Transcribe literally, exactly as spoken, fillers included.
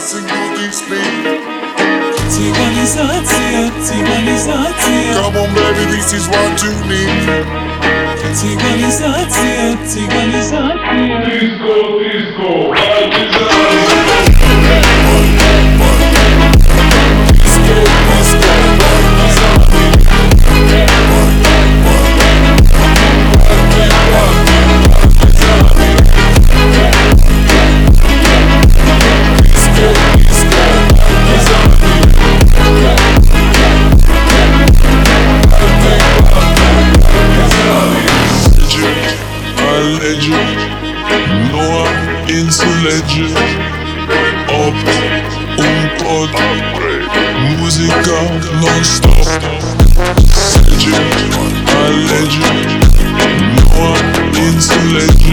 singură speed. Civilizație, civilizație. Come on baby, this is what you need. Civilizație, civilizație. Disco, disco, partizan. Legend up un pod, musica non-stop. Legend, a legend, no one into legend.